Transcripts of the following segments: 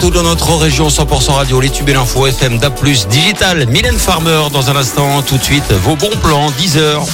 partout dans notre région. 100% radio, les tubes et l'info FM, DAB+, digital. Mylène Farmer dans un instant. Tout de suite, vos bons plans, 10h.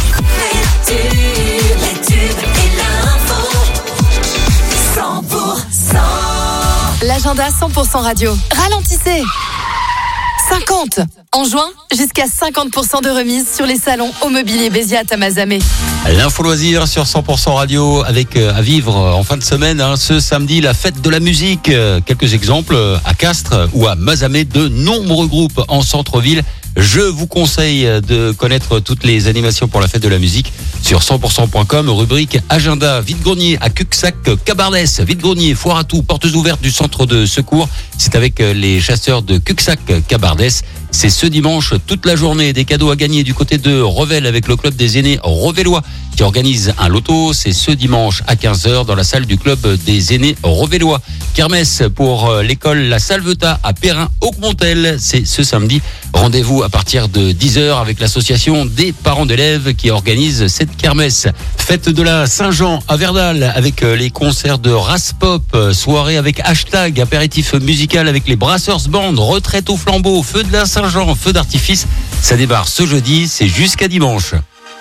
L'agenda 100% radio. Ralentissez. 50. En juin, jusqu'à 50% de remise sur les salons au mobilier Béziers à Tamazamé. L'info loisir sur 100% radio avec à vivre en fin de semaine, ce samedi, la fête de la musique. Quelques exemples à Castres ou à Mazamet, de nombreux groupes en centre-ville. Je vous conseille de connaître toutes les animations pour la fête de la musique sur 100%.com, rubrique agenda. Vide-grenier à Cuxac, Cabardès. Vide-grenier, foire à tout, portes ouvertes du centre de secours. C'est avec les chasseurs de Cuxac, Cabardès. C'est ce dimanche, toute la journée. Des cadeaux à gagner du côté de Revel avec le club des aînés revellois qui organise un loto. C'est ce dimanche à 15h dans la salle du club des aînés revellois. Kermesse pour l'école La Salvetat à Perrin-Auquemontel. C'est ce samedi. Rendez-vous à partir de 10h avec l'association des parents d'élèves qui organise cette kermesse. Fête de la Saint-Jean à Verdal avec les concerts de Raspop. Soirée avec hashtag, apéritif musical avec les Brasseurs Band. Retraite au flambeau, feu de la Saint-Jean, feu d'artifice. Ça débarque ce jeudi, c'est jusqu'à dimanche.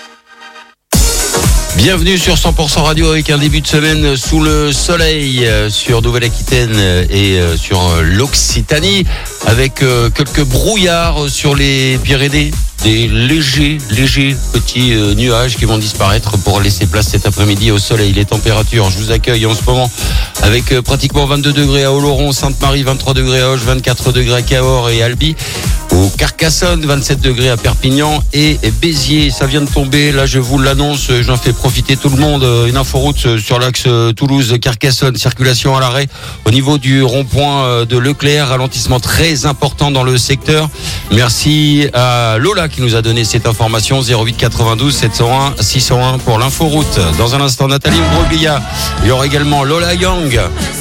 Bienvenue sur 100% radio avec un début de semaine sous le soleil sur Nouvelle-Aquitaine et sur l'Occitanie avec quelques brouillards sur les Pyrénées. Des légers petits nuages qui vont disparaître pour laisser place cet après-midi au soleil. Les températures, je vous accueille en ce moment avec pratiquement 22 degrés à Oloron, Sainte-Marie, 23 degrés à Auch, 24 degrés à Cahors et Albi. Au Carcassonne, 27 degrés à Perpignan et Béziers. Ça vient de tomber, là je vous l'annonce, j'en fais profiter tout le monde. Une inforoute sur l'axe Toulouse-Carcassonne, circulation à l'arrêt au niveau du rond-point de Leclerc, ralentissement très important dans le secteur. Merci à Lola qui nous a donné cette information, 08 92 701 601 pour l'inforoute. Dans un instant, Nathalie Broglia, il y aura également Lola Young,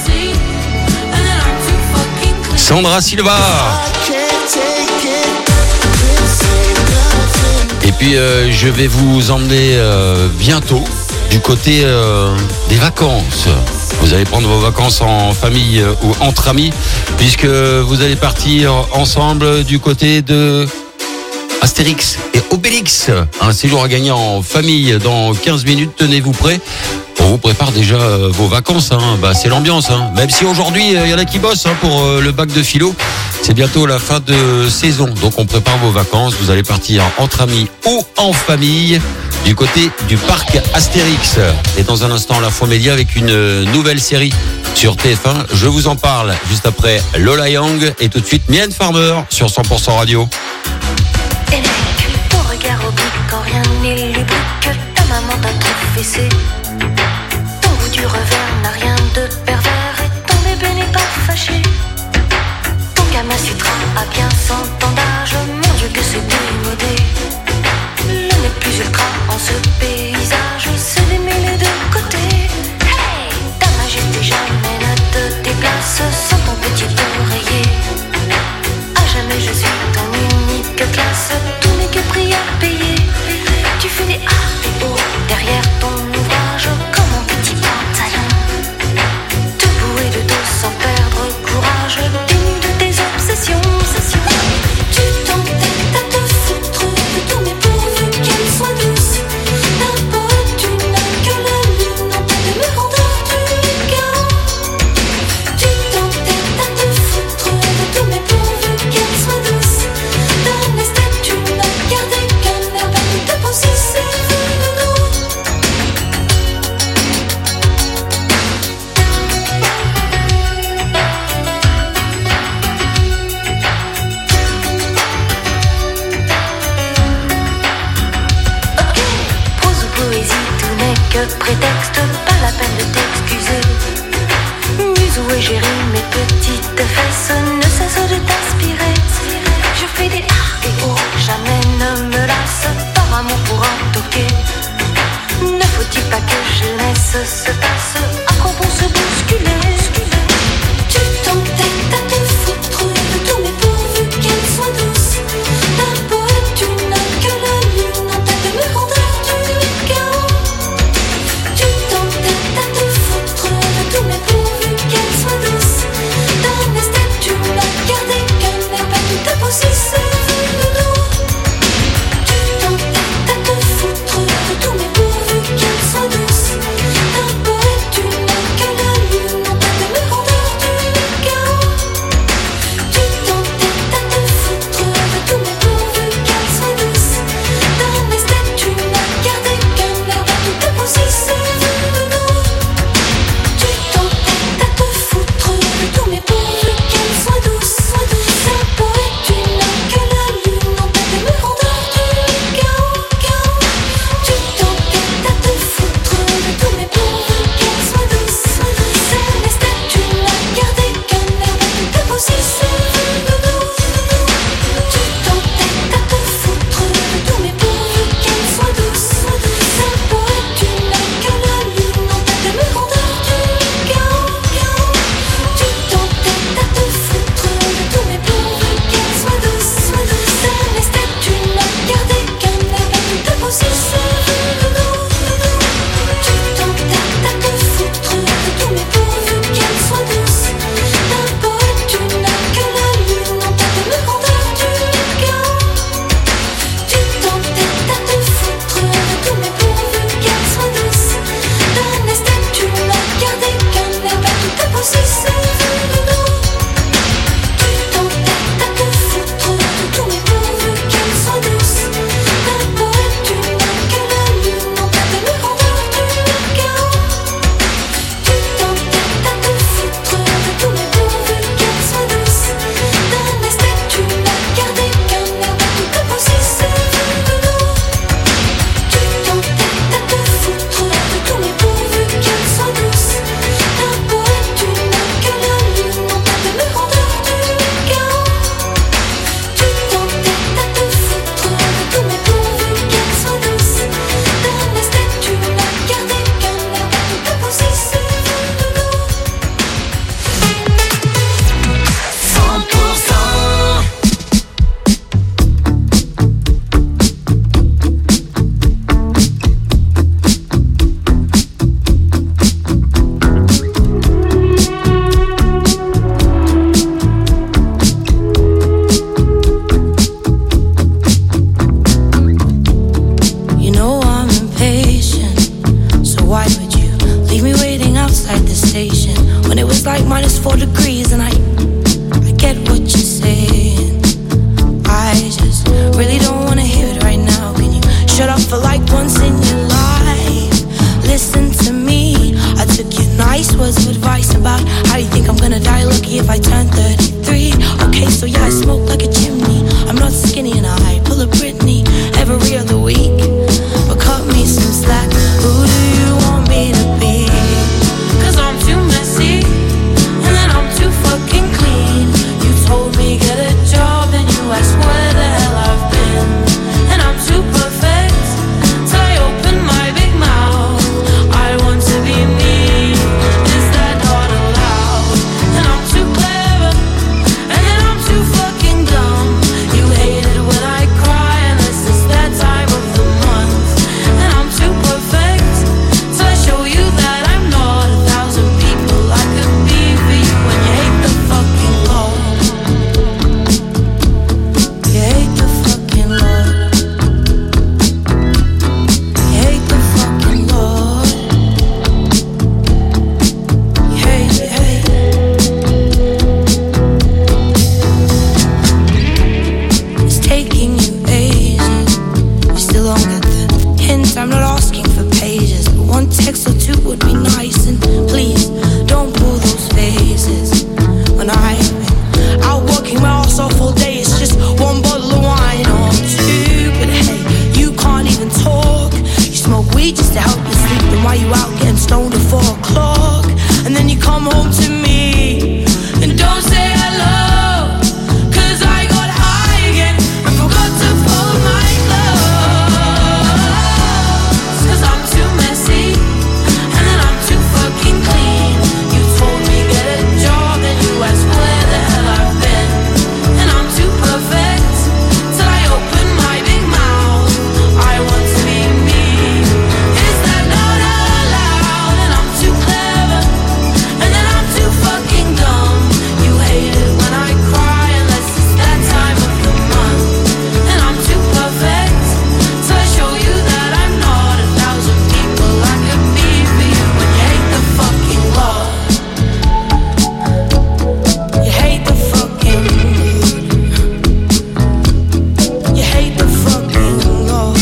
Sandra Silva. Et puis je vais vous emmener bientôt du côté des vacances. Vous allez prendre vos vacances en famille ou entre amis, puisque vous allez partir ensemble du côté de Astérix et Obélix. Un séjour à gagner en famille dans 15 minutes, tenez-vous prêts. On vous prépare déjà vos vacances, c'est l'ambiance. Même si aujourd'hui, il y en a qui bossent pour le bac de philo. C'est bientôt la fin de saison. Donc on prépare vos vacances. Vous allez partir entre amis ou en famille du côté du parc Astérix. Et dans un instant, l'Info Média avec une nouvelle série sur TF1. Je vous en parle juste après Lola Young et tout de suite Mylène Farmer sur 100% radio. Et mec, ton regard oblique quand rien n'est lubrique. Ta maman t'a trop fessé. Ton goût du revers n'a rien de pervers. Et ton bébé n'est pas fâché. Ton gamin Sutra a bien 100 ans d'âge. Mon Dieu que c'est démodé. Le nez plus ultra en ce paysage. C'est d'aimer les deux côtés. Hey, ta majesté jamais ne te déplace sans ton petit oreiller. À jamais je suis ton unique classe. Tout n'est que prix à payer. Tu fais des A et O derrière ton ouvrage comme un petit pantalon. Debout et de dos sans perdre courage. Dénu de tes obsessions. Tu t'entêtes à te foutre de tout, mais pourvu qu'elle soit douce. N'importe, tu n'as que la lune en tête de me rendre du chaos. Tu t'entêtes à te foutre de tout, mais pourvu qu'elle soit douce. D'un esthète, tu n'as gardé qu'un air de ta pensée, c'est venu de nous. Ok, prose ou poésie, tout n'est que prétexte, pas la peine de t'excuser. Muse ou égérie, mes petites fesses ne cessent de t'aspirer. Je fais des A et O, jamais ne me lasse, par amour pour un toqué. Ne faut-il pas que jeunesse se passe, à quoi bon se bousculer? Tu t'entêtes à te foutre de tout, mais pourvu qu'elle soit douce. D'un poète, tu n'as que la lune en tête de me rendre du chaos. Tu t'entêtes à te foutre de tout, mais pourvu qu'elle soit douce. D'un it's like -4 degrees, and I get what you're saying. I just really don't wanna hear it right now. Can you shut up for like once in your life? Listen to me. I took your nice words of advice about how you think I'm gonna die lucky if I turn 33. Okay, so yeah, I smoke like a chimney. I'm not skinny and I pull a Britney every other week. But cut me some slack. Who do you want me to be? 'Cause I'm too messy, and then I'm too fucking clean. You told me get a job, and you asked where the hell I've been. And I'm too perfect, so I open my big mouth. I want to be me, is that not allowed? And I'm too clever, and then I'm too fucking dumb. You hate it when I cry, unless it's that time of the month. And I'm too perfect, so I show you that I'm not 1,000 people I could be for you. When you hate the fucking Lord, you hate the fucking Lord, you hate the fucking Lord, you hate, you hate. It's taking you ages, you still don't get the hint. I'm not asking for pages, but one text or two would be nice. And please, don't pull those faces. When I've been out working my ass off all day, it's just one bottle of wine or two. But hey, you can't even talk. You smoke weed just to help you sleep. Then why you out getting stoned at 4 o'clock? And then you come home to me and don't say hello, 'cause I got high again and forgot to fold my clothes. 'Cause I'm too messy, and then I'm too fucking clean. You told me get a job, and you asked where the hell I've been. And I'm too perfect, till I open my big mouth. I want to be me, is that not allowed? And I'm too clever, and then I'm too fucking dumb. You hate it when I cry, unless it's that time of the month. And I'm too perfect, so I show you that I'm not 1,000 people I could be for you. When you hate the fucking Lord, you hate the fucking, you hate the fucking Lord.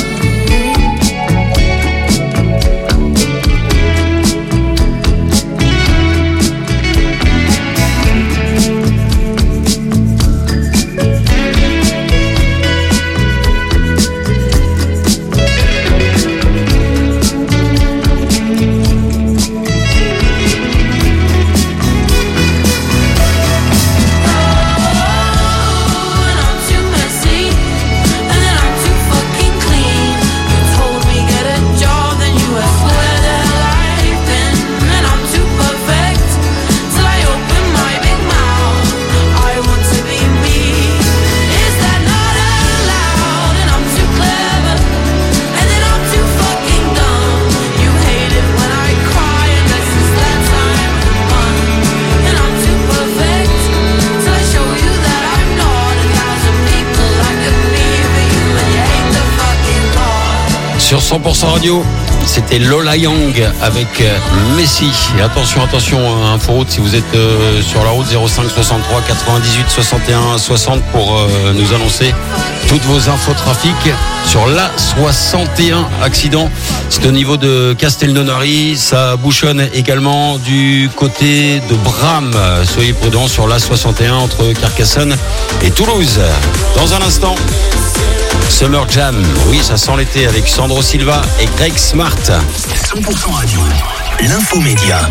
And I'm too messy, and then I'm too fucking clean. You told me get a job, then you asked where the hell I've been. And I'm too perfect, till I open my big mouth. I want to be me, is that not allowed? And I'm too clever, and then I'm too fucking dumb. You hate it when I cry, unless it's that time of the month. And I'm too perfect, till I show you that I'm not 1,000 people I could be for you. And you hate the fucking Lord. Sur 100% Radio, c'était Lola Young avec Messi. Et attention, inforoute si vous êtes sur la route, 05 63 98 61 60 pour nous annoncer toutes vos infos trafic sur la 61. Accident, c'est au niveau de Castelnaudary, ça bouchonne également du côté de Bram. Soyez prudents sur la 61 entre Carcassonne et Toulouse. Dans un instant, Summer Jam, oui, ça sent l'été avec Sandro Silva et Greg Smart. 100% Radio, l'infomédia.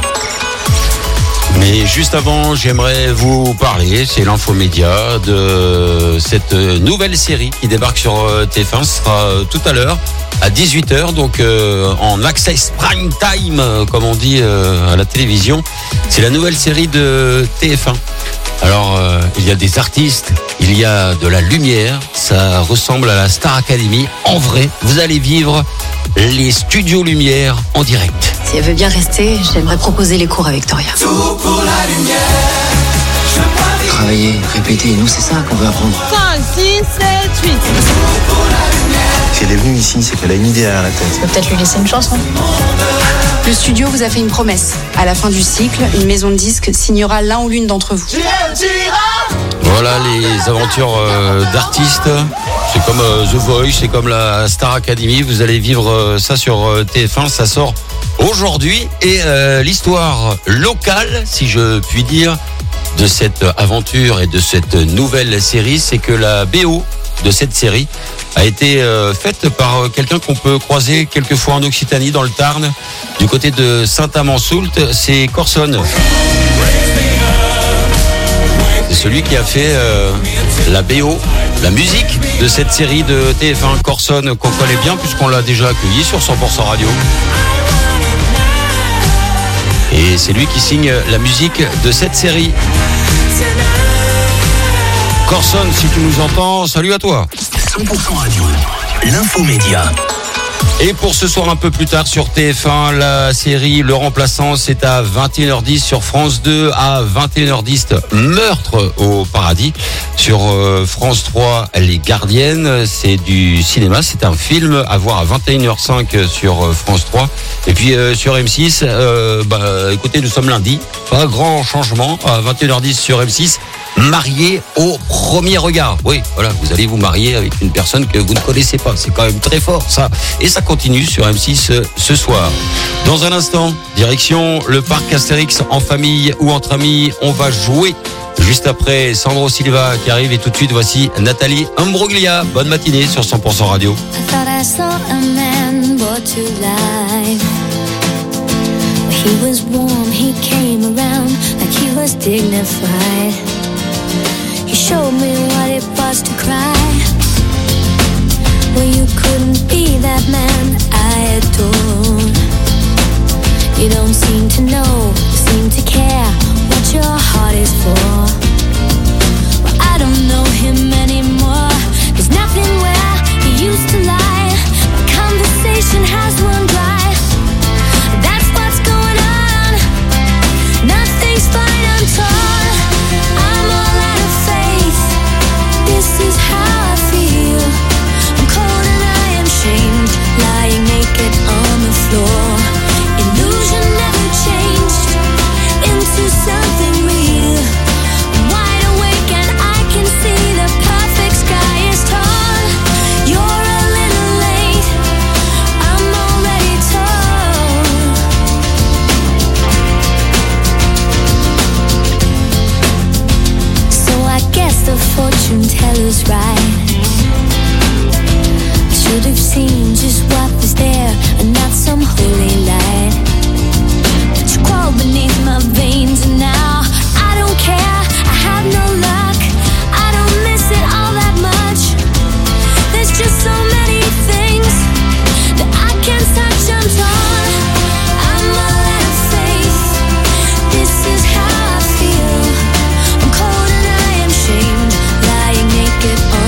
Mais juste avant, j'aimerais vous parler, c'est l'infomédia, de cette nouvelle série qui débarque sur TF1. Ce sera tout à l'heure à 18h, donc en access prime time, comme on dit à la télévision. C'est la nouvelle série de TF1. Alors, il y a des artistes, il y a de la lumière, ça ressemble à la Star Academy. En vrai, vous allez vivre les studios Lumière en direct. Si elle veut bien rester, j'aimerais proposer les cours à Victoria. Tout pour la lumière. Travailler, répéter, nous c'est ça qu'on veut apprendre. 5, 6, 7, 8. Si elle est venue ici, c'est qu'elle a une idée derrière la tête. Tu peux peut-être lui laisser une chance, hein. Le studio vous a fait une promesse. À la fin du cycle, une maison de disques signera l'un ou l'une d'entre vous. Voilà les aventures d'artistes. C'est comme The Voice, c'est comme la Star Academy. Vous allez vivre ça sur TF1. Ça sort aujourd'hui. Et l'histoire locale, si je puis dire, de cette aventure et de cette nouvelle série, c'est que la BO de cette série a été faite par quelqu'un qu'on peut croiser quelquefois en Occitanie, dans le Tarn, du côté de Saint-Amand-Soult. C'est Corson. C'est celui qui a fait la BO, la musique de cette série de TF1, Corson, qu'on connaît bien puisqu'on l'a déjà accueilli sur 100% Radio. Et c'est lui qui signe la musique de cette série. Corson, si tu nous entends, salut à toi. 100% Radio, l'infomédia. Et pour ce soir un peu plus tard sur TF1, la série Le Remplaçant, c'est à 21h10 sur France 2, à 21h10 Meurtre au paradis. Sur France 3, Les Gardiennes, c'est du cinéma, c'est un film à voir à 21h05 sur France 3. Et puis sur M6, écoutez, nous sommes lundi, pas grand changement, à 21h10 sur M6. Marié au premier regard. Oui, voilà, vous allez vous marier avec une personne que vous ne connaissez pas. C'est quand même très fort, ça. Et ça continue sur M6 ce soir. Dans un instant, direction le parc Astérix en famille ou entre amis. On va jouer juste après Sandro Silva qui arrive. Et tout de suite, voici Nathalie Imbroglia. Bonne matinée sur 100% Radio. I thought I saw a man brought to life. He was warm, he came around like he was dignified. He showed me what it was to cry. Well, you couldn't be that man I adore. You don't seem to know, seem to care what your heart is for. Well, I don't know him anymore. There's nothing where he used to lie. My conversation has run dry. That's what's going on. Nothing's fine, I'm torn. I'm all out of faith. This is how I feel. I'm cold and I am shamed, lying naked on the floor. Illusion never changed into something real. I'm wide awake and I can see the perfect sky is tall. You're a little late, I'm already told. So I guess the fortune teller's right. I should have seen just what was there and not some holy light. But you crawl beneath my veins and now I don't care, I have no luck. I don't miss it all that much. There's just so many things that I can't touch, I'm torn. I'm all out of faith. This is how I feel. I'm cold and I am shamed, lying naked on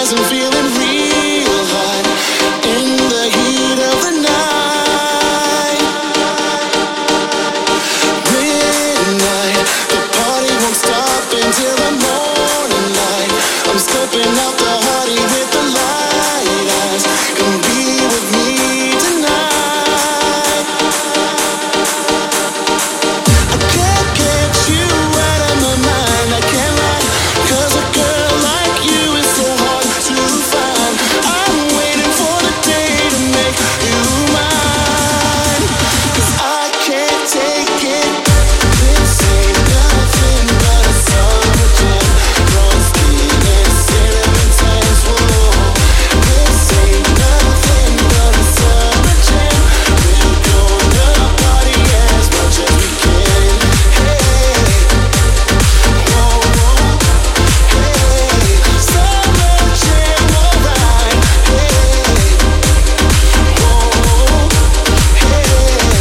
and feeling real hot in the heat of the night. Midnight, the party won't stop until the morning light. I'm scoping out the party with the light eyes. Come be with me tonight. I can't get you out of my mind, I can't lie, 'cause a girl like you is so hard to find. I'm waiting for the day to make you mine, 'cause I can't take it. This ain't nothing but a summer jam. Wrong skin and cinnamon tans, whoa. This ain't nothing but a summer jam. We're gonna party as much as we can. Hey, whoa, whoa. Hey, summer jam, alright. Hey, whoa, hey.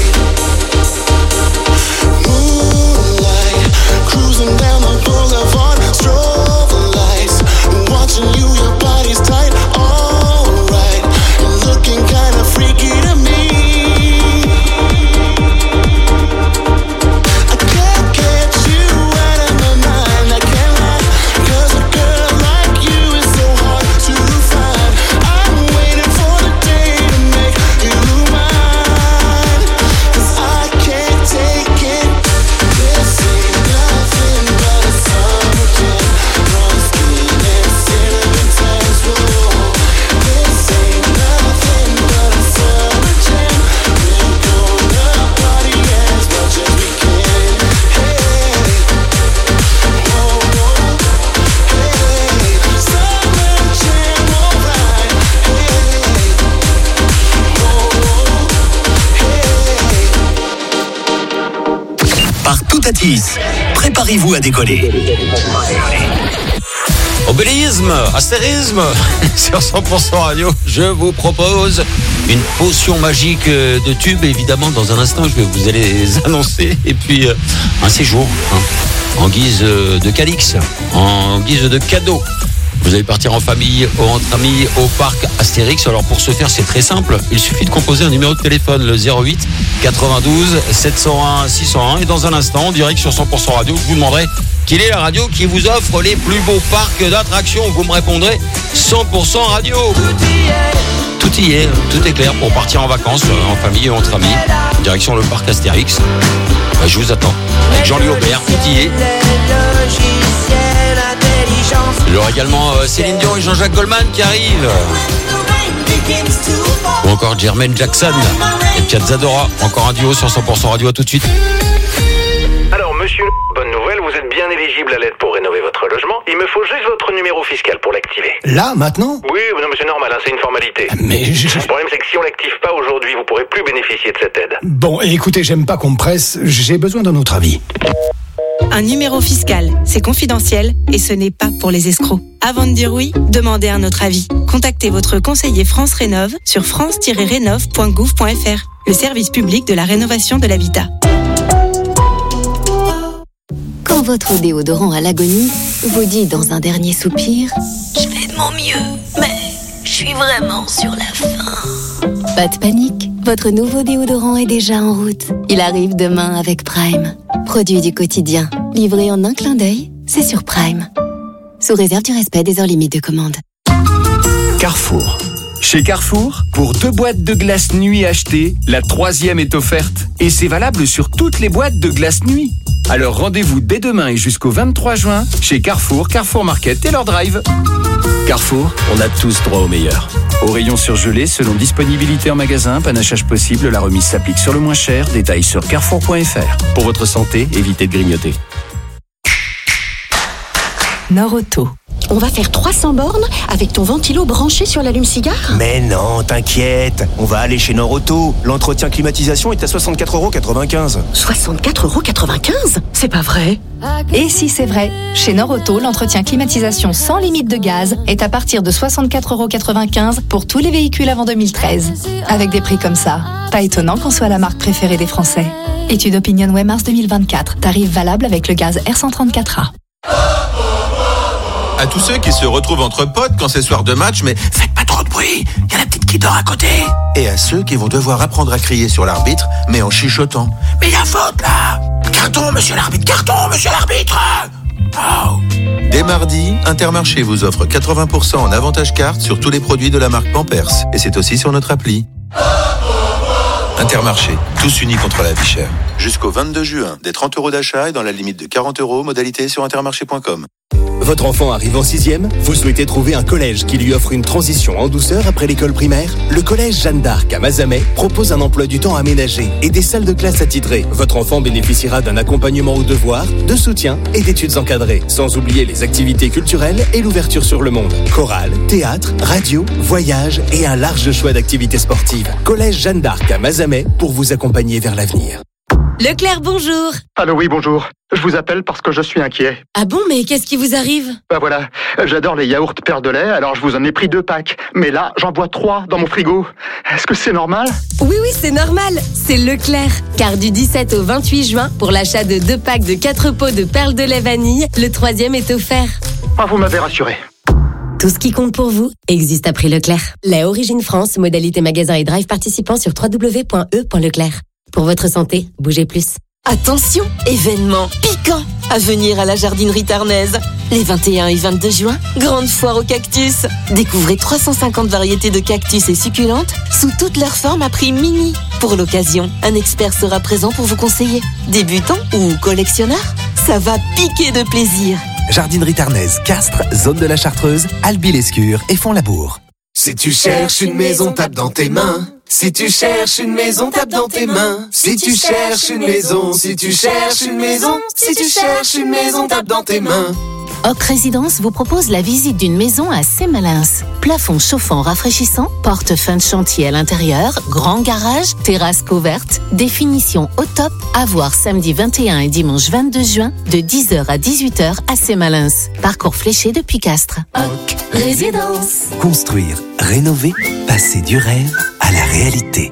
Moonlight, cruising down the boulevard, strobe lights, watching you, your body's tight, alright, you're looking kinda freaky to me. I can't get you out of my mind, I can't lie, 'cause a girl like you is so hard to find. I'm waiting for the day to make you mine, 'cause I can't take it. This ain't nothing but a summer jam. Wrong skin and cinnamon tans, whoa. This ain't nothing but a summer jam. We're gonna party as much as we can. Hey, whoa, whoa. Hey, summer jam, alright. Hey, whoa, hey. Par Toutatis, préparez-vous à décoller. Obélisme, astérisme, sur 100% Radio, je vous propose une potion magique de tubes. Évidemment, dans un instant, je vais vous aller les annoncer. Et puis, un séjour, en guise de Calix, en guise de cadeau. Vous allez partir en famille ou entre amis au parc Astérix. Alors pour ce faire, c'est très simple. Il suffit de composer un numéro de téléphone, le 08 92 701 601. Et dans un instant, en direct sur 100% Radio, je vous demanderai quelle est la radio qui vous offre les plus beaux parcs d'attractions. Vous me répondrez 100% Radio. Tout y est, tout est clair pour partir en vacances, en famille ou entre amis. Direction le parc Astérix. Je vous attends. Avec Jean-Louis Aubert, tout y est. Il y aura également Céline Dion et Jean-Jacques Goldman qui arrivent. Ou encore Jermaine Jackson et Piazzadora. Encore un duo sur 100% Radio. À tout de suite. Alors monsieur, bonne nouvelle, vous êtes bien éligible à l'aide pour rénover votre logement. Il me faut juste votre numéro fiscal pour l'activer. Là, maintenant ? Oui, non mais c'est normal, c'est une formalité. Mais Le problème c'est que si on l'active pas aujourd'hui, vous pourrez plus bénéficier de cette aide. Bon, écoutez, j'aime pas qu'on me presse, j'ai besoin d'un autre avis. Un numéro fiscal, c'est confidentiel et ce n'est pas pour les escrocs. Avant de dire oui, demandez un autre avis. Contactez votre conseiller France Rénov sur france-rénov.gouv.fr, le service public de la rénovation de l'habitat. Quand votre déodorant à l'agonie vous dit dans un dernier soupir « Je fais de mon mieux, mais je suis vraiment sur la fin. » Pas de panique, votre nouveau déodorant est déjà en route. Il arrive demain avec Prime. Produit du quotidien, livré en un clin d'œil, c'est sur Prime. Sous réserve du respect des heures limites de commande. Carrefour. Chez Carrefour, pour 2 boîtes de glace nuit achetées, la 3e est offerte. Et c'est valable sur toutes les boîtes de glace nuit. Alors rendez-vous dès demain et jusqu'au 23 juin chez Carrefour, Carrefour Market et leur drive. Carrefour, on a tous droit au meilleur. Au rayon surgelé, selon disponibilité en magasin, panachage possible, la remise s'applique sur le moins cher. Détails sur carrefour.fr. Pour votre santé, évitez de grignoter. Norauto. On va faire 300 bornes avec ton ventilo branché sur l'allume-cigare ? Mais non, t'inquiète, on va aller chez Norauto. L'entretien climatisation est à 64,95 €. 64,95 €? C'est pas vrai. Et si c'est vrai, chez Norauto, l'entretien climatisation sans limite de gaz est à partir de 64,95 € pour tous les véhicules avant 2013. Avec des prix comme ça, pas étonnant qu'on soit la marque préférée des Français. Étude Opinionway mars 2024, tarif valable avec le gaz R134A. À tous ceux qui se retrouvent entre potes quand c'est soir de match, mais faites pas trop de bruit, il y a la petite qui dort à côté. Et à ceux qui vont devoir apprendre à crier sur l'arbitre, mais en chuchotant. Mais il y a faute là. Carton, monsieur l'arbitre, Oh. Dès mardi, Intermarché vous offre 80% en avantage carte sur tous les produits de la marque Pampers. Et c'est aussi sur notre appli. Intermarché, tous unis contre la vie chère. Jusqu'au 22 juin, des 30 € d'achat et dans la limite de 40 €, modalité sur intermarché.com. Votre enfant arrive en 6e, vous souhaitez trouver un collège qui lui offre une transition en douceur après l'école primaire? Le collège Jeanne d'Arc à Mazamet propose un emploi du temps aménagé et des salles de classe attitrées. Votre enfant bénéficiera d'un accompagnement aux devoirs, de soutien et d'études encadrées, sans oublier les activités culturelles et l'ouverture sur le monde. Chorale, théâtre, radio, voyage et un large choix d'activités sportives. Collège Jeanne d'Arc à Mazamet pour vous accompagner vers l'avenir. Leclerc, bonjour. Allô, oui, bonjour. Je vous appelle parce que je suis inquiet. Ah bon, mais qu'est-ce qui vous arrive? Bah voilà, j'adore les yaourts Perle de lait, alors je vous en ai pris 2 packs. Mais là, j'en bois 3 dans mon frigo. Est-ce que c'est normal? Oui, c'est normal. C'est Leclerc. Car du 17 au 28 juin, pour l'achat de 2 packs de 4 pots de perles de lait vanille, le 3e est offert. Ah, vous m'avez rassuré. Tout ce qui compte pour vous existe à prix Leclerc. Lait Origine France, modalité magasin et drive participant sur www.e.leclerc. Pour votre santé, bougez plus. Attention, événement piquant à venir à la jardinerie tarnaise. Les 21 et 22 juin, grande foire aux cactus. Découvrez 350 variétés de cactus et succulentes sous toutes leurs formes à prix mini. Pour l'occasion, un expert sera présent pour vous conseiller. Débutant ou collectionneur, ça va piquer de plaisir. Jardinerie tarnaise, Castres, zone de la Chartreuse, Albi-l'Escure et Font-Labour. Si tu cherches une maison, tape dans tes mains. Si tu cherches une maison, tape dans tes mains. Si tu cherches une maison, si tu cherches une maison, si tu cherches une maison, tape dans tes mains. Oc Résidence vous propose la visite d'une maison à Sémalins. Plafond chauffant rafraîchissant, porte fin de chantier à l'intérieur, grand garage, terrasse couverte, définition au top, à voir samedi 21 et dimanche 22 juin de 10h à 18h à Sémalins. Parcours fléché depuis Castres. Oc Résidence. Construire, rénover, passer du rêve à la réalité.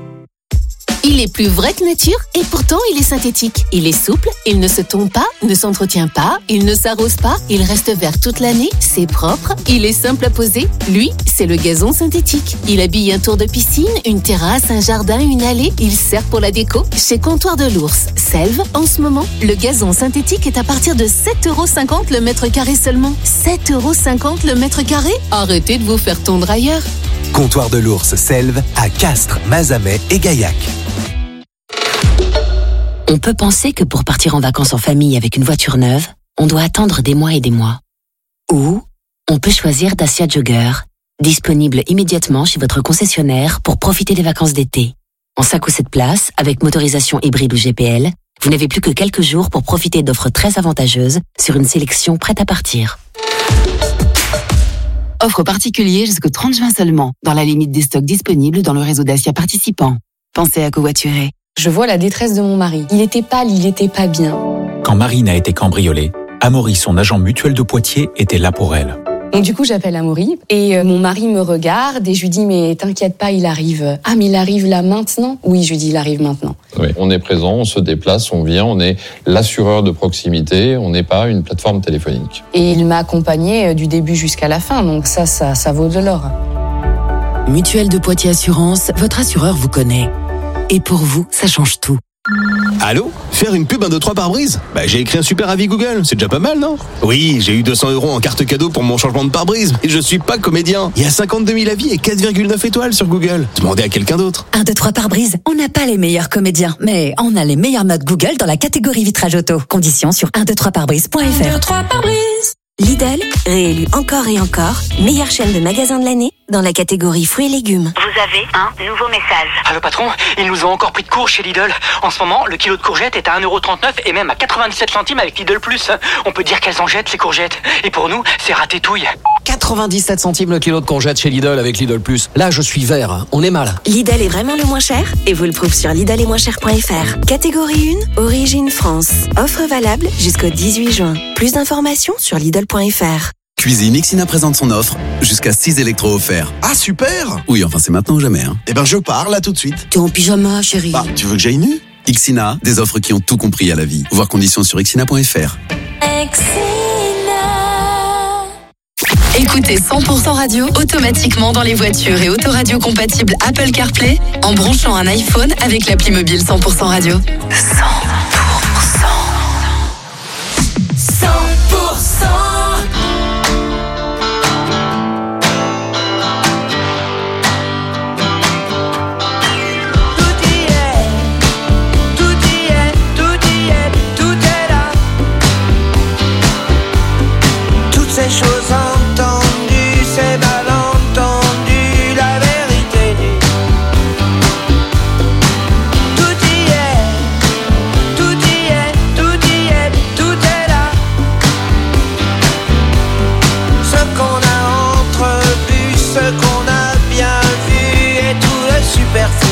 Il est plus vrai que nature et pourtant il est synthétique. Il est souple, il ne se tombe pas, ne s'entretient pas, il ne s'arrose pas, il reste vert toute l'année, c'est propre, il est simple à poser. Lui, c'est le gazon synthétique. Il habille un tour de piscine, une terrasse, un jardin, une allée. Il sert pour la déco. Chez Comptoir de l'Ours, Selve, en ce moment, le gazon synthétique est à partir de 7,50 € le mètre carré seulement. 7,50 € le mètre carré? Arrêtez de vous faire tondre ailleurs. Comptoir de l'Ours, Selve, à Castres, Mazamet et Gaillac. On peut penser que pour partir en vacances en famille avec une voiture neuve, on doit attendre des mois et des mois. Ou on peut choisir Dacia Jogger, disponible immédiatement chez votre concessionnaire pour profiter des vacances d'été. En 5 ou 7 places, avec motorisation hybride ou GPL, vous n'avez plus que quelques jours pour profiter d'offres très avantageuses sur une sélection prête à partir. Offre particulier jusqu'au 30 juin seulement, dans la limite des stocks disponibles dans le réseau Dacia participant. Pensez à covoiturer. Je vois la détresse de mon mari. Il était pâle, il était pas bien. Quand Marine a été cambriolée, Amaury, son agent mutuel de Poitiers, était là pour elle. Donc du coup, j'appelle Amaury et mon mari me regarde et je lui dis mais t'inquiète pas, il arrive. Ah mais il arrive là maintenant? Oui, je lui dis il arrive maintenant. Oui, on est présent, on se déplace, on vient, on est l'assureur de proximité, on n'est pas une plateforme téléphonique. Et il m'a accompagné du début jusqu'à la fin, donc ça vaut de l'or. Mutuelle de Poitiers Assurance, votre assureur vous connaît. Et pour vous, ça change tout. Allô? Faire une pub 1, 2, 3 pare-brise? J'ai écrit un super avis Google, c'est déjà pas mal, non? Oui, j'ai eu 200 € en carte cadeau pour mon changement de pare-brise, et je suis pas comédien. Il y a 52 000 avis et 4,9 étoiles sur Google. Demandez à quelqu'un d'autre. 1, 2, 3 pare-brise, on n'a pas les meilleurs comédiens, mais on a les meilleures notes Google dans la catégorie vitrage auto. Conditions sur 123pare-brise.fr. 1, 2, 3 pare-brise. Lidl, réélu encore et encore, meilleure chaîne de magasins de l'année dans la catégorie fruits et légumes. Vous avez un nouveau message. Allô patron, ils nous ont encore pris de court chez Lidl. En ce moment, le kilo de courgettes est à 1,39 € et même à 97 centimes avec Lidl Plus. On peut dire qu'elles en jettent ces courgettes. Et pour nous, c'est ratatouille. 97 centimes le kilo de courgettes chez Lidl avec Lidl Plus. Là, je suis vert, on est mal. Lidl est vraiment le moins cher et vous le prouve sur lidl-et-moins-cher.fr. Catégorie 1, Origine France. Offre valable jusqu'au 18 juin. Plus d'informations sur lidl.fr. Cuisine, Ixina présente son offre, jusqu'à 6 électros offerts. Ah super! Oui, enfin c'est maintenant ou jamais. Eh ben je pars là tout de suite. T'es en pyjama, chérie. Tu veux que j'aille nu? Ixina, des offres qui ont tout compris à la vie. Voir conditions sur ixina.fr. Écoutez 100% radio automatiquement dans les voitures et autoradio compatible Apple CarPlay en branchant un iPhone avec l'appli mobile 100% radio. 100%. 100%. Ces choses entendues, ces malentendus, la vérité nue. Tout y est, tout y est, tout y est, tout est là. Ce qu'on a entrevu, ce qu'on a bien vu et tout le superflu.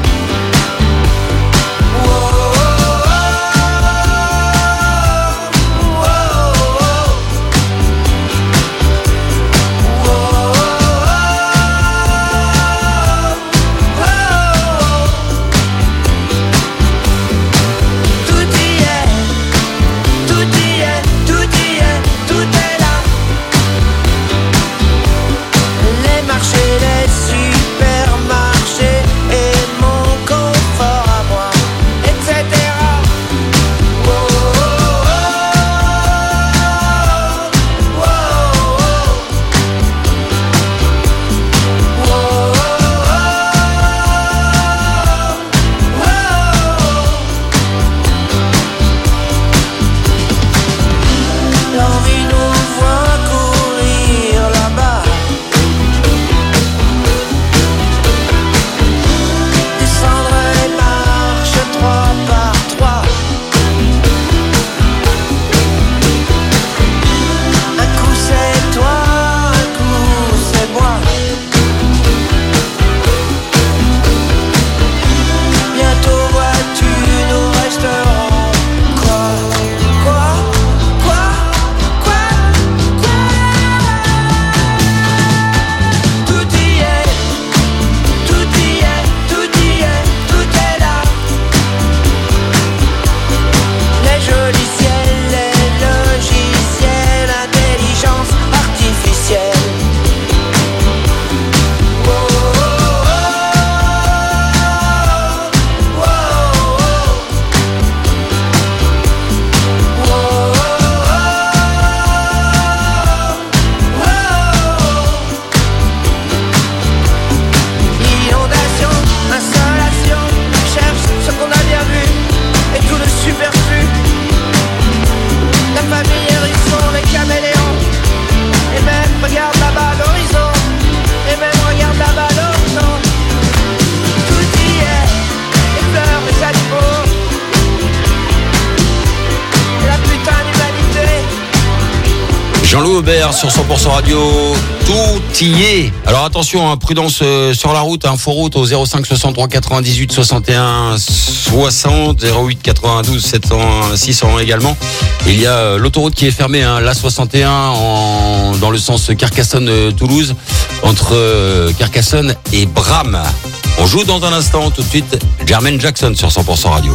Jean-Loup Aubert sur 100% radio, tout y est. Alors attention, prudence sur la route, faux route au 05 63 98 61 60, 08 92 700 600 également. Il y a l'autoroute qui est fermée, l'A61 dans le sens Carcassonne-Toulouse, entre Carcassonne et Bram. On joue dans un instant, tout de suite, Jermaine Jackson sur 100% radio.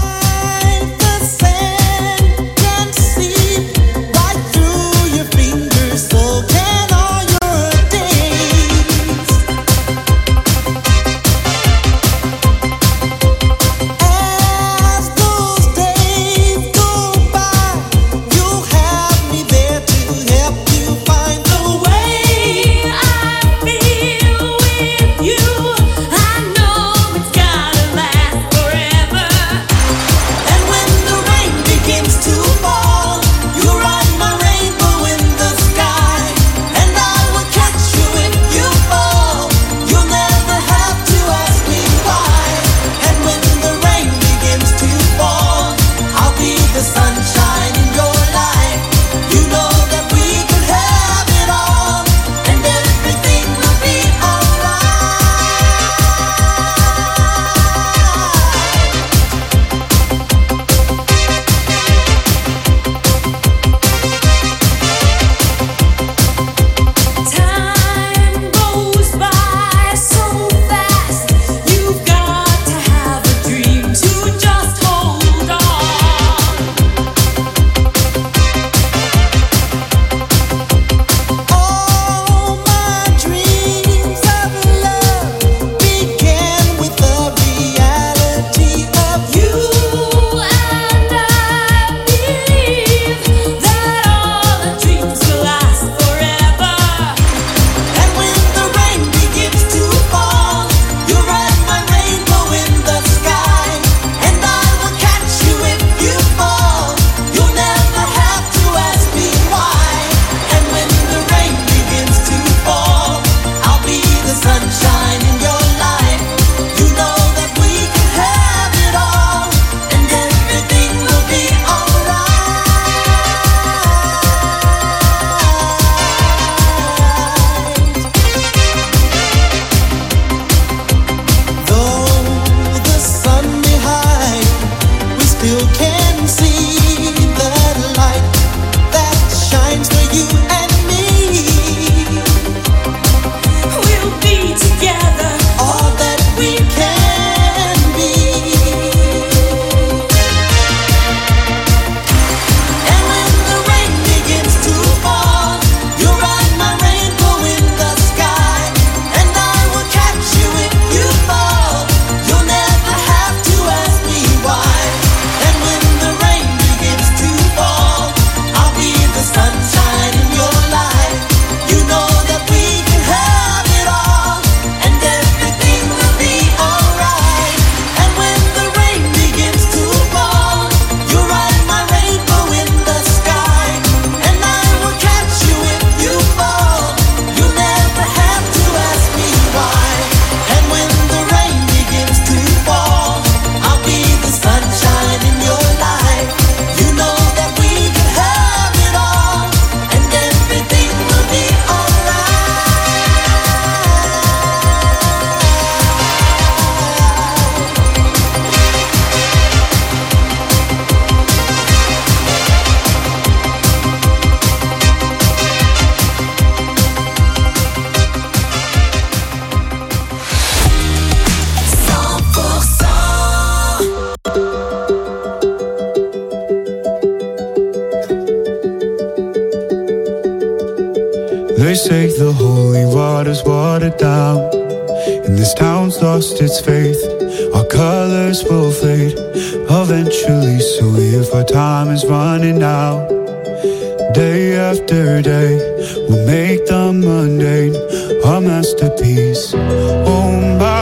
They say the holy water's watered down, and this town's lost its faith. Our colors will fade eventually, so if our time is running out, day after day, we'll make the mundane a masterpiece. Oh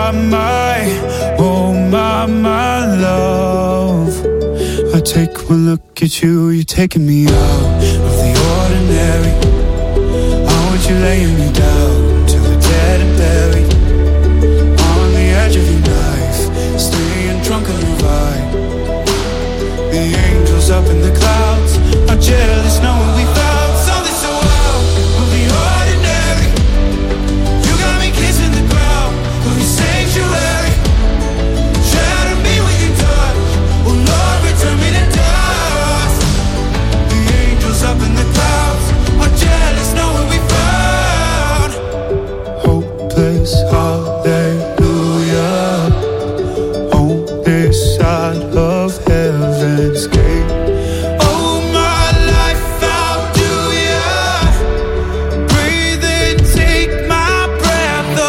my love, I take one look at you, you're taking me out of the ordinary. I want you laying me down till we're dead and buried, on the edge of your knife, staying drunk on your vibe. The angels up in the clouds are jealous knowing we found something so wild of the ordinary. You got me kissing the ground of your sanctuary. Shatter me with your touch, oh Lord, return me to dust. The angels up in the clouds are jealous knowing we found hopeless hallelujah on this side of heaven's gate. Oh my life, how do ya breathe and take my breath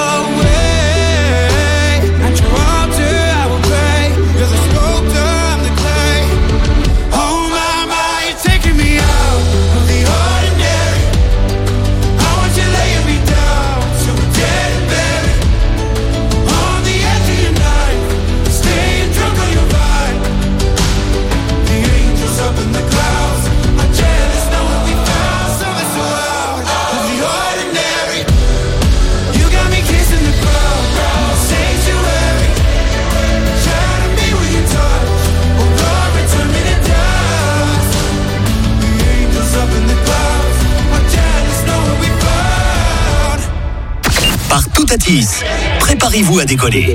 away? At your altar I will pray, you're the sculptor, I'm the clay. Oh my, you're taking me out of the ordinary. I want you laying me down till we're dead and buried, on the edge of your knife, staying drunk on your vibe. The angels up in the clouds are jealous knowing we found something so out of the ordinary. You got me kissing the ground, sanctuary. Shatter me with your touch, oh Lord, return me to dust. The angels up in the clouds are jealous knowing we found. Par Toutatis, préparez-vous à décoller.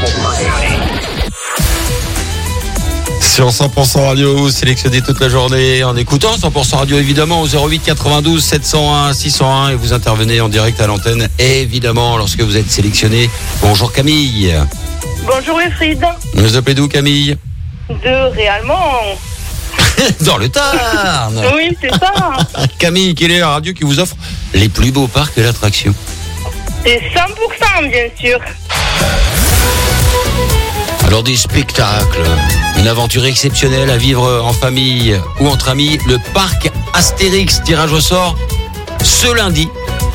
Sur 100% Radio, vous sélectionnez toute la journée en écoutant 100% Radio évidemment au 08 92 701 601 et vous intervenez en direct à l'antenne évidemment lorsque vous êtes sélectionné. Bonjour Camille. Bonjour Wilfried, Vous appelez d'où Camille? de Réalmont. Dans le Tarn. Oui, c'est ça. Camille, quelle est la radio qui vous offre les plus beaux parcs d'attractions? C'est 100% bien sûr. Alors des spectacles, une aventure exceptionnelle à vivre en famille ou entre amis, le parc Astérix, tirage au sort ce lundi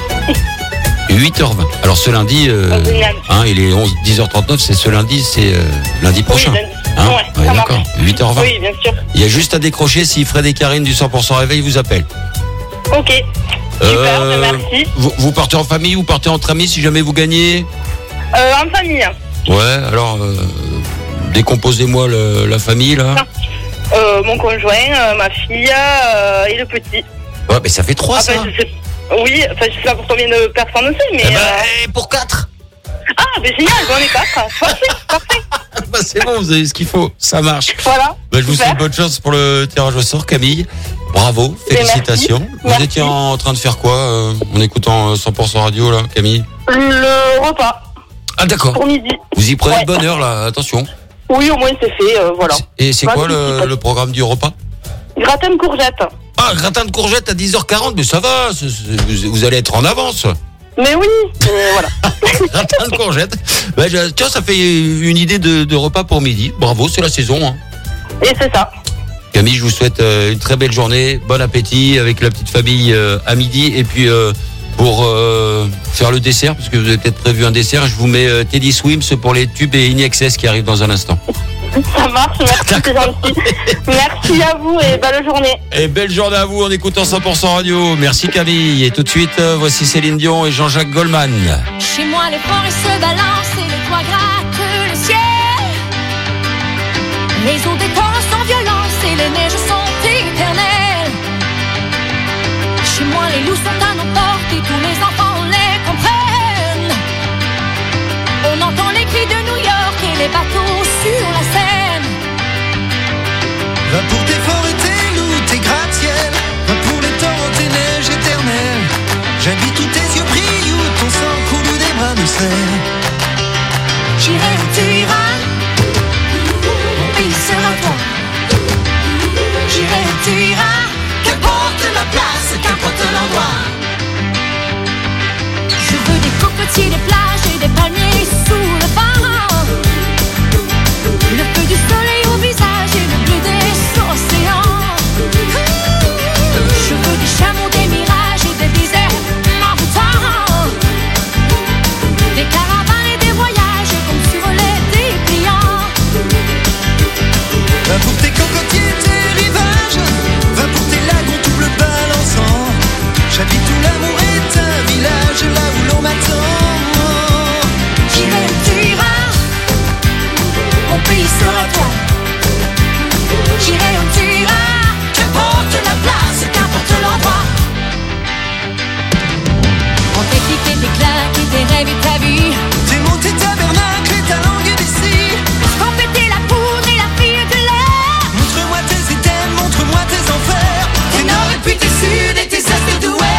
8h20. Alors ce lundi, il est 10h39, c'est ce lundi, c'est lundi prochain. Oui, Ouais, d'accord, 8h20. Oui, bien sûr. Il y a juste à décrocher si Fred et Karine du 100% Réveil vous appellent. Ok, super, merci. Vous partez en famille ou partez entre amis si jamais vous gagnez? En famille. Ouais, alors décomposez-moi la famille là. Mon conjoint, ma fille et le petit. Ouais, mais ça fait 3 ça. Oui, enfin je sais pas pour combien de personnes c'est, mais... pour 4. Ah, mais génial, on est 4. Parfait. Bah, c'est bon, vous avez ce qu'il faut, ça marche. Voilà. Bah, je vous souhaite bonne chance pour le tirage au sort, Camille. Bravo, félicitations. Vous étiez en train de faire quoi en écoutant 100% Radio là, Camille? Le repas. Ah d'accord. Pour midi. Vous y prenez de bonne heure là, attention. Oui, au moins c'est fait, voilà. Et c'est quoi le programme du repas? Gratin de courgettes. Ah, gratin de courgettes à 10h40, mais ça va, vous allez être en avance. Mais oui, voilà. Gratin de courgettes. Bah, tiens, ça fait une idée de repas pour midi. Bravo, c'est la saison. Hein. Et c'est ça. Camille, je vous souhaite une très belle journée, bon appétit avec la petite famille à midi. Et puis pour faire le dessert, parce que vous avez peut-être prévu un dessert, je vous mets Teddy Swims pour les tubes et INXS qui arrivent dans un instant. Ça marche, merci, c'est gentil. Merci à vous et belle journée. Et belle journée à vous en écoutant 100% Radio. Merci Camille. Et tout de suite, voici Céline Dion et Jean-Jacques Goldman. Chez moi, les forêts se balancent et les toits grattent le ciel. Les eaux des torrents sans violence et les neiges sont éternelles. Chez moi, les loups sont à nos portes et tous les enfants les comprennent. On entend les cris de New York et les bateaux sur la Seine. Va pour tes forêts, tes loups, tes gratte-ciel. Va pour les torrents, tes neiges éternelles. J'habite où tes yeux brillent, où ton sang coule, où des bras me serrent. J'irai où tu iras, mon pays sera toi. J'irai où tu iras, qu'importe la place, qu'importe l'endroit. rêves et ta vie. T'es mon petit tabernacle et ta langue d'ici. Quand péter la poudre et la fille de l'air. Montre-moi tes items, montre-moi tes enfers. Tes nord et puis tes sud et tes est et d'ouest.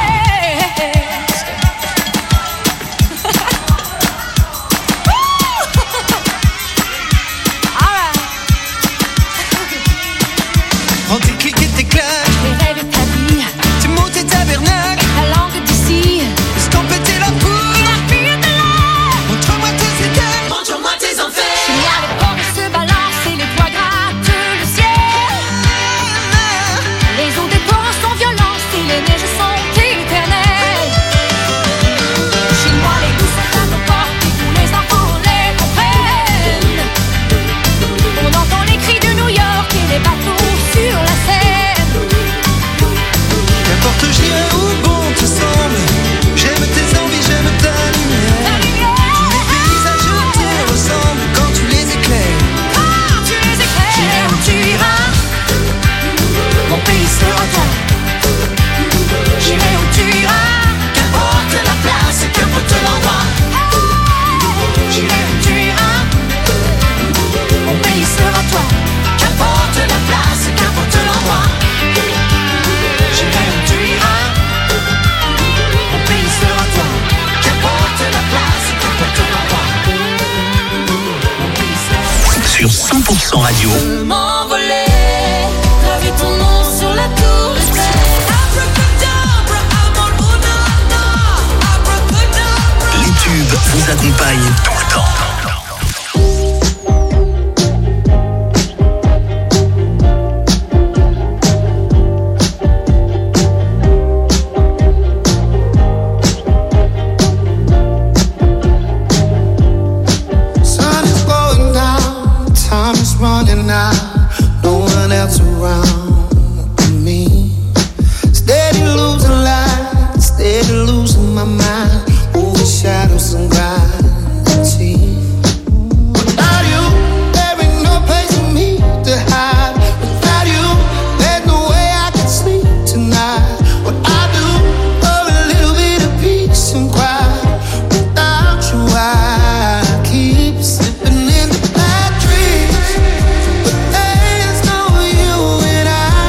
Prends tes clics et tes claques. Tes rêves et ta vie. Tes mots, tes tabernacles. Ta langue d'ici. Quand péter la poudre et la fille de l'air. Montre-moi tes items, montre-moi tes enfers. Il y a les ports se balancent et les toits grattent le ciel. Les eaux des torrents sont violentes et les neiges sont éternelles. Chez moi les loups sont à nos portes et tous les enfants les comprennent. On entend les cris de New York et les bateaux sur la Seine. Qu'importe j'irai où bon te semble. J'aime tes envies, j'aime ta lumière. Tous les paysages te ressemblent quand tu les éclaires. J'irai où tu iras. Mon pays sera toi. J'irai où tu iras. Qu'importe la place et qu'importe l'endroit. J'irai où tu iras. Mon pays sera toi. Qu'importe la place et qu'importe l'endroit. J'irai où tu iras. Mon pays sera toi. Qu'importe la place et qu'importe l'endroit. Sur 100% Radio. M'envoler, graver ton nom sur la tour Eiffel. Abracadabra, abracadabra, abracadabra. Les tubes vous accompagnent tout le temps. Sun is going down, time is running out. No one else around me. Steady losing light, steady losing my mind. Over shadows and gravity. Without you, there ain't no place for me to hide. Without you, there's no way I can sleep tonight. What I do for a little bit of peace and quiet. Without you, I keep slipping into bad dreams. But there's no you and I.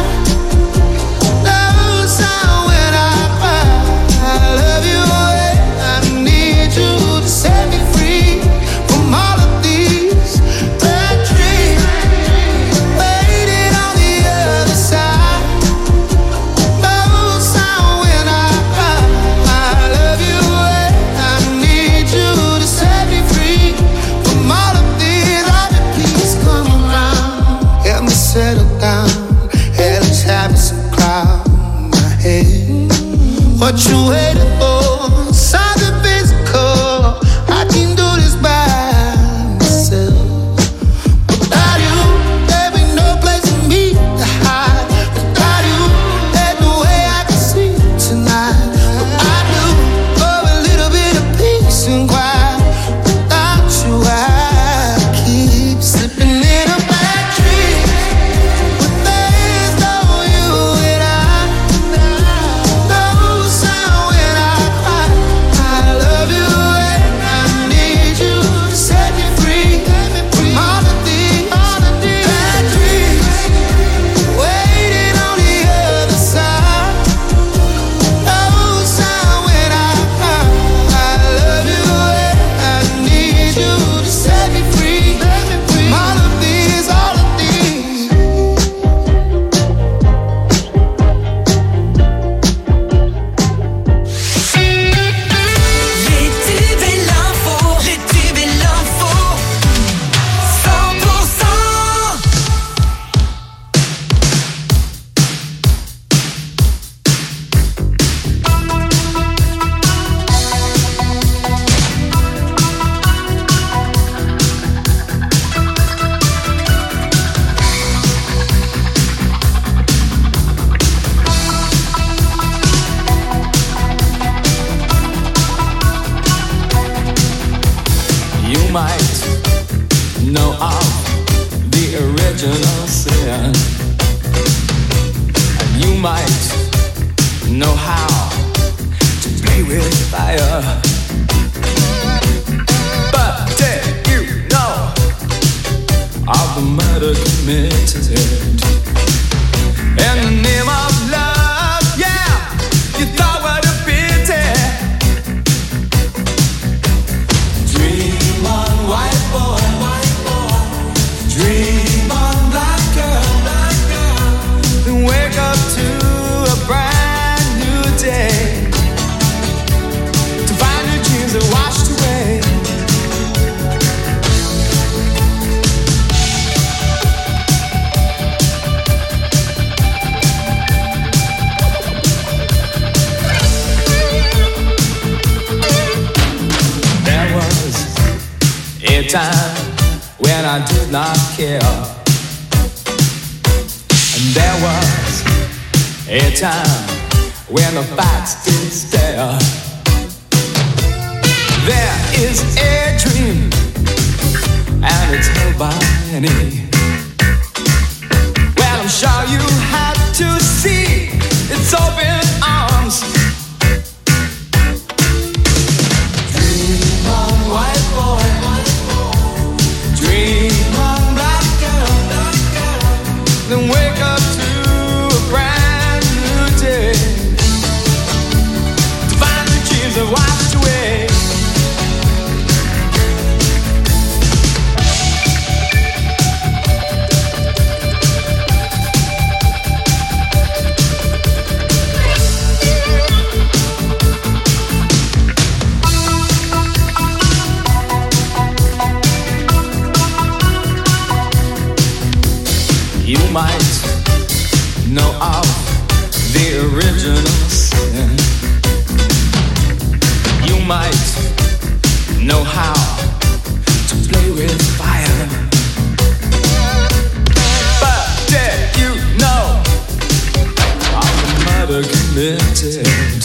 No sound when I cry. I love you and I need you to set me free from all of these bad dreams. Waiting on the other side. No sound when I cry. I love you and I need you to set me free from all of these other please come around. Help me settle down. Hell is having some cloud in my head. What you waiting for? Something physical. I can do this by myself. Without you, there ain't no place for me to hide. Without you, there's no way I can sleep tonight. What I do for a little bit of peace and quiet. Without you, I keep slipping in a bad dream. But there's no you and I. No sound when I cry. I love you and I need you to set me free from all of these bad dreams. Waiting on the other side. No sound when I cry. I love you and I need you to set me free from all of these, all of these. Les tubes et l'info, les tubes et l'info. 100%. You might know of the original sin. And you might know how to play with fire. time when I did not care. And there was a time when the facts did stare. There is a dream, and it's held by many. Well, I'm sure you have to see its open arms. Dream on, white boy. Dream on, black girl. Then wake up to a brand new day. To find the dreams that washed away. You might know of the original sin. You might know how to play with fire. But did you know of the murder committed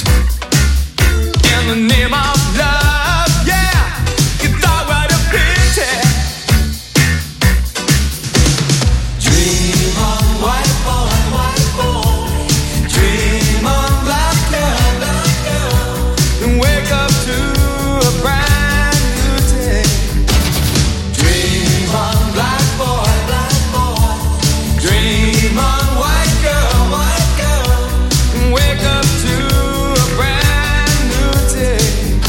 in the name of love? Yeah, you thought what a pity. Dream on, white boy. Dream on, black girl. And wake up to a brand new day. Dream on, black boy. Dream on, white girl. And wake up to a brand new day.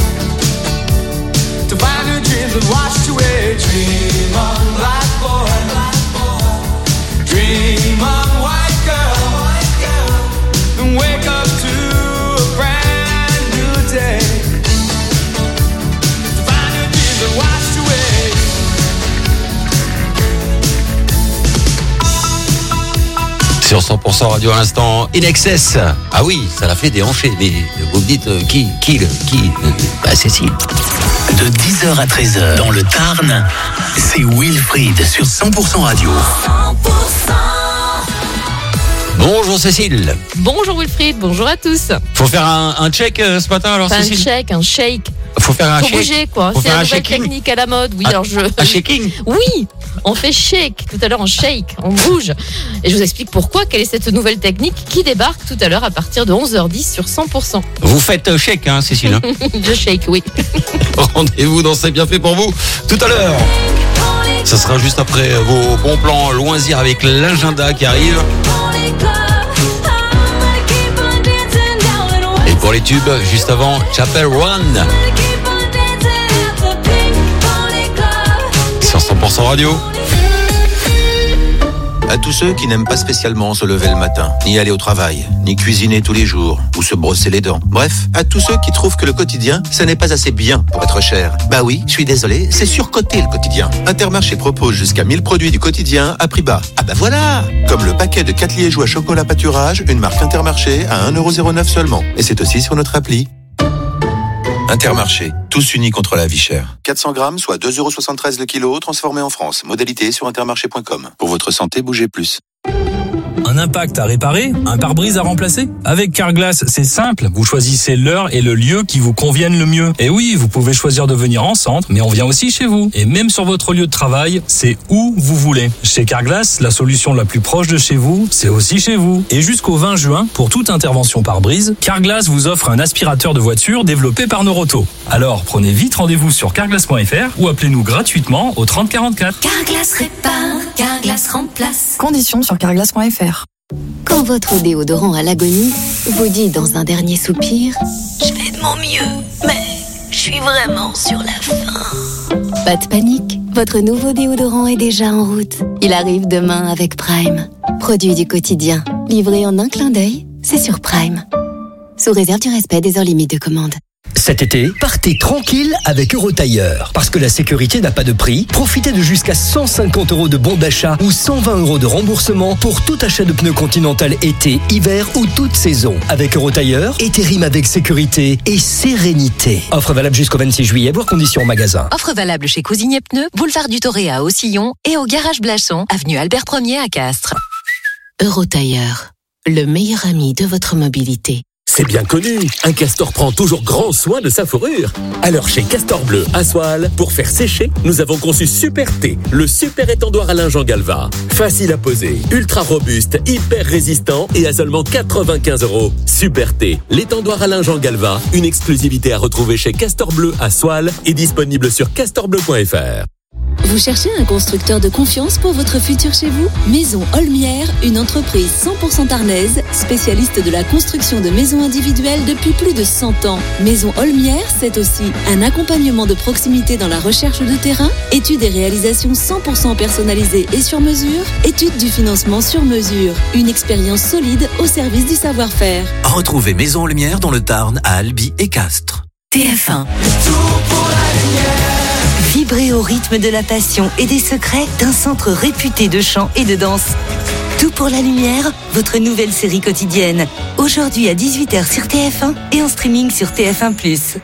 To find new dreams that washed away. Dream on, black boy. Dream on, white girl, and wake up to a brand new day. To find your dreams that washed away. Sur 100% Radio à l'instant, In Excess. Ah oui, ça l'a fait déhancher. Mais vous me dites qui Bah Cécile. De 10h à 13h dans le Tarn, c'est Wilfried sur 100% Radio. 100%. Bonjour Cécile. Bonjour Wilfried, bonjour à tous. Faut faire un check ce matin alors Pas Cécile. un shake. Faut faire un Faut shake. bouger quoi. Faut C'est faire une un nouvelle shaking. technique à la mode. Oui, alors Un shaking. Oui, on fait shake. Tout à l'heure on shake, on bouge. Et je vous explique pourquoi. Quelle est cette nouvelle technique qui débarque tout à l'heure à partir de 11h10 sur 100%. Vous faites shake hein Cécile hein. Je shake, oui. Rendez-vous dans C'est bien fait pour vous tout à l'heure. Ça sera juste après vos bons plans loisirs avec l'agenda qui arrive. Et pour les tubes, juste avant, Chapel Run. Sur 100% Radio. À tous ceux qui n'aiment pas spécialement se lever le matin, ni aller au travail, ni cuisiner tous les jours, ou se brosser les dents. Bref, à tous ceux qui trouvent que le quotidien, ça n'est pas assez bien pour être cher. Bah oui, je suis désolé, c'est surcoté le quotidien. Intermarché propose jusqu'à 1000 produits du quotidien à prix bas. Ah bah voilà! Comme le paquet de 4 liégeois chocolat pâturage, une marque Intermarché à 1,09€ seulement. Et c'est aussi sur notre appli. Intermarché, tous unis contre la vie chère. 400 grammes, soit 2,73€ le kilo, transformé en France. Modalité sur intermarché.com. Pour votre santé, bougez plus. Un impact à réparer, un pare-brise à remplacer? Avec Carglass, c'est simple. Vous choisissez l'heure et le lieu qui vous conviennent le mieux. Et oui, vous pouvez choisir de venir en centre, mais on vient aussi chez vous. Et même sur votre lieu de travail, c'est où vous voulez. Chez Carglass, la solution la plus proche de chez vous, c'est aussi chez vous. Et jusqu'au 20 juin, pour toute intervention pare-brise, Carglass vous offre un aspirateur de voiture développé par Noroto. Alors, prenez vite rendez-vous sur carglass.fr ou appelez-nous gratuitement au 30 44. Carglass répare, Carglass remplace. Conditions sur carglass.fr. Quand votre déodorant à l'agonie vous dit dans un dernier soupir « Je fais de mon mieux, mais je suis vraiment sur la fin ». Pas de panique, votre nouveau déodorant est déjà en route. Il arrive demain avec Prime. Produit du quotidien, livré en un clin d'œil, c'est sur Prime. Sous réserve du respect des heures limites de commande. Cet été, partez tranquille avec Eurotailleur. Parce que la sécurité n'a pas de prix, profitez de jusqu'à 150 € de bons d'achat ou 120 € de remboursement pour tout achat de pneus Continental été, hiver ou toute saison. Avec Eurotailleur, été rime avec sécurité et sérénité. Offre valable jusqu'au 26 juillet, voire conditions en magasin. Offre valable chez Cousignet Pneus, boulevard du Toré à Aucillon et au garage Blachon, avenue Albert Ier à Castres. Eurotailleur, le meilleur ami de votre mobilité. C'est bien connu, un castor prend toujours grand soin de sa fourrure. Alors chez Castor Bleu à Soile, pour faire sécher, nous avons conçu Super T, le super étendoir à linge en Galva. Facile à poser, ultra robuste, hyper résistant et à seulement 95 €. Super T, l'étendoir à linge en Galva, une exclusivité à retrouver chez Castor Bleu à Soile et disponible sur castorbleu.fr. Vous cherchez un constructeur de confiance pour votre futur chez vous ? Maison Olmière, une entreprise 100% tarnaise, spécialiste de la construction de maisons individuelles depuis plus de 100 ans. Maison Olmière, c'est aussi un accompagnement de proximité dans la recherche de terrain, études et réalisations 100% personnalisées et sur mesure, études du financement sur mesure, une expérience solide au service du savoir-faire. Retrouvez Maison Lumière dans le Tarn à Albi et Castres. TF1. Vibrez au rythme de la passion et des secrets d'un centre réputé de chant et de danse. Tout pour la lumière, votre nouvelle série quotidienne. Aujourd'hui à 18h sur TF1 et en streaming sur TF1+.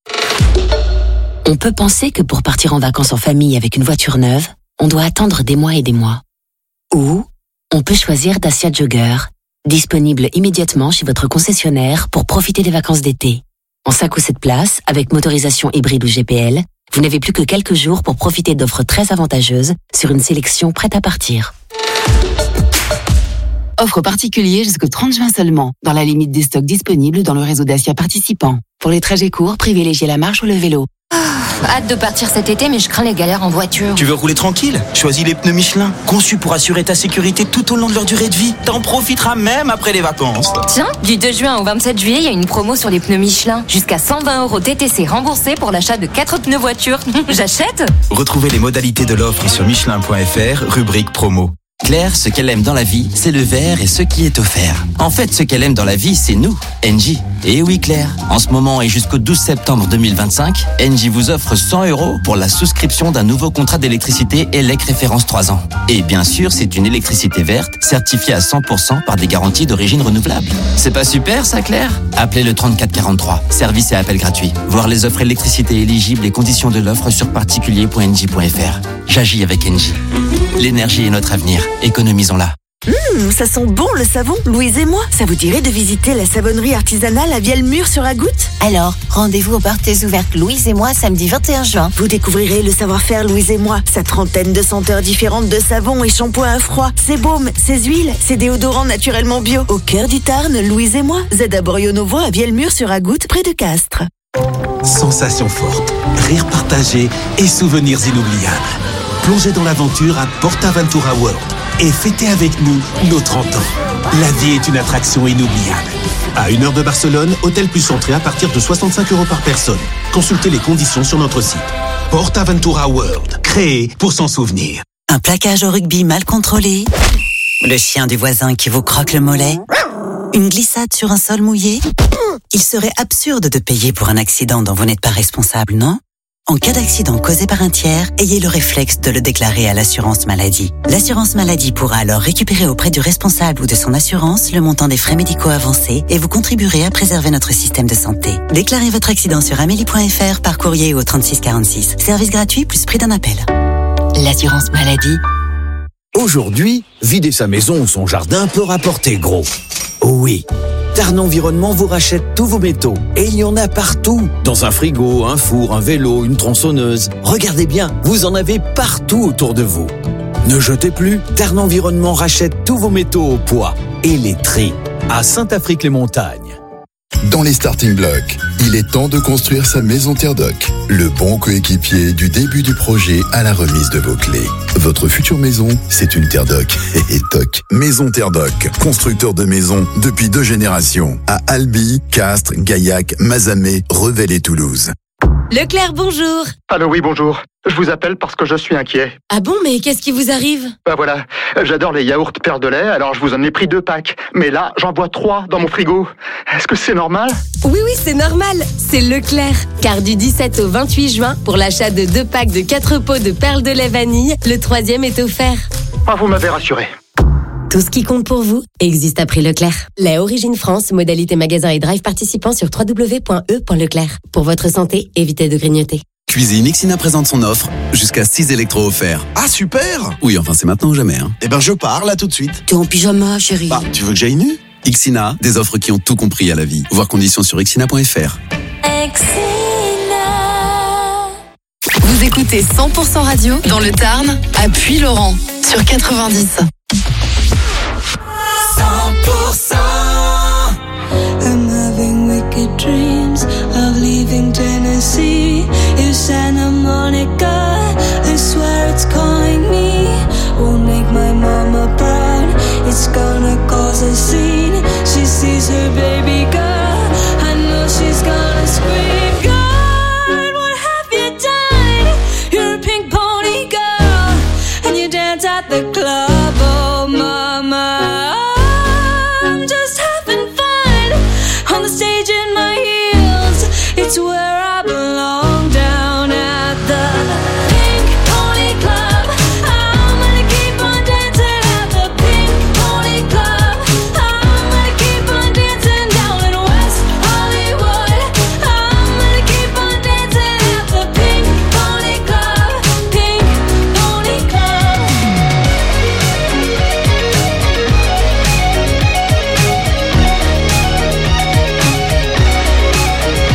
On peut penser que pour partir en vacances en famille avec une voiture neuve, on doit attendre des mois et des mois. Ou on peut choisir Dacia Jogger, disponible immédiatement chez votre concessionnaire pour profiter des vacances d'été. En 5 ou 7 places, avec motorisation hybride ou GPL, vous n'avez plus que quelques jours pour profiter d'offres très avantageuses sur une sélection prête à partir. Offre particulière jusqu'au 30 juin seulement, dans la limite des stocks disponibles dans le réseau Dacia participant. Pour les trajets courts, privilégiez la marche ou le vélo. Hâte de partir cet été, mais je crains les galères en voiture. Tu veux rouler tranquille ? Choisis les pneus Michelin, conçus pour assurer ta sécurité tout au long de leur durée de vie. T'en profiteras même après les vacances. Tiens, du 2 juin au 27 juillet, il y a une promo sur les pneus Michelin. Jusqu'à 120 € TTC remboursés pour l'achat de 4 pneus voiture. J'achète ? Retrouvez les modalités de l'offre sur Michelin.fr, rubrique promo. Claire, ce qu'elle aime dans la vie, c'est le vert et ce qui est offert. En fait, ce qu'elle aime dans la vie, c'est nous, Engie. Et oui, Claire, en ce moment et jusqu'au 12 septembre 2025, Engie vous offre 100 € pour la souscription d'un nouveau contrat d'électricité ELEC référence 3 ans. Et bien sûr, c'est une électricité verte, certifiée à 100% par des garanties d'origine renouvelable. C'est pas super, ça, Claire ? Appelez le 34 43. Service et appel gratuit. Voir les offres électricité éligibles et conditions de l'offre sur particulier.engie.fr. J'agis avec Engie. L'énergie est notre avenir. Économisons-la. Ça sent bon le savon, Louise et moi. Ça vous dirait de visiter la savonnerie artisanale à Vielmur-sur-Agoutte ? Alors, rendez-vous aux portes ouvertes Louise et moi samedi 21 juin. Vous découvrirez le savoir-faire Louise et moi, sa trentaine de senteurs différentes de savons et shampoings à froid, ses baumes, ses huiles, ses déodorants naturellement bio. Au cœur du Tarn, Louise et moi, Zed Borionovo à Vielmur-sur-Agoutte, près de Castres. Sensations fortes, rires partagés et souvenirs inoubliables. Plongez dans l'aventure à PortAventura World et fêtez avec nous nos 30 ans. La vie est une attraction inoubliable. À 1 heure de Barcelone, hôtel plus entrée à partir de 65 € par personne. Consultez les conditions sur notre site. PortAventura World, créé pour s'en souvenir. Un plaquage au rugby mal contrôlé, le chien du voisin qui vous croque le mollet, une glissade sur un sol mouillé. Il serait absurde de payer pour un accident dont vous n'êtes pas responsable, non ? En cas d'accident causé par un tiers, ayez le réflexe de le déclarer à l'assurance maladie. L'assurance maladie pourra alors récupérer auprès du responsable ou de son assurance le montant des frais médicaux avancés et vous contribuerez à préserver notre système de santé. Déclarez votre accident sur amélie.fr par courrier ou au 3646. Service gratuit plus prix d'un appel. L'assurance maladie. Aujourd'hui, vider sa maison ou son jardin peut rapporter gros. Oh oui, Tarn Environnement vous rachète tous vos métaux. Et il y en a partout. Dans un frigo, un four, un vélo, une tronçonneuse. Regardez bien, vous en avez partout autour de vous. Ne jetez plus, Tarn Environnement rachète tous vos métaux au poids et les trie. À Saint-Affrique-les-Montagnes. Dans les starting blocks, il est temps de construire sa maison Terdoc. Le bon coéquipier du début du projet à la remise de vos clés. Votre future maison, c'est une Terdoc. Et toc. Maison Terdoc, constructeur de maisons depuis 2 générations. À Albi, Castres, Gaillac, Mazamet, Revel et Toulouse. Leclerc, bonjour. Allô, oui, bonjour. Je vous appelle parce que je suis inquiet. Ah bon, mais qu'est-ce qui vous arrive? Bah voilà, j'adore les yaourts Perle de lait, alors je vous en ai pris 2 packs. Mais là, j'en bois 3 dans mon frigo. Est-ce que c'est normal? Oui, c'est normal. C'est Leclerc. Car du 17 au 28 juin, pour l'achat de 2 packs de 4 pots de perles de lait vanille, le 3e est offert. Ah, vous m'avez rassuré. Tout ce qui compte pour vous existe à prix Leclerc. Lait Origine France, modalité magasin et drive participant sur www.e.leclerc. Pour votre santé, évitez de grignoter. Cuisine Ixina présente son offre, jusqu'à 6 électros offerts. Ah super! Oui, enfin c'est maintenant ou jamais. Eh ben je pars là tout de suite. T'es en pyjama, chérie. Bah, tu veux que j'aille nu? Ixina, des offres qui ont tout compris à la vie. Voir conditions sur ixina.fr. Vous écoutez 100% Radio dans le Tarn, à Puylaurent, sur 90. 100%. I'm having wicked dreams of leaving Tennessee. If Santa Monica, I swear it's calling me. Won't make my mama proud. It's gonna cause a scene. She sees her baby girl. I know she's gonna scream. God, what have you done? You're a pink pony girl, and you dance at the club. Oh, mama. I'm just having fun on the stage in my heels. It's where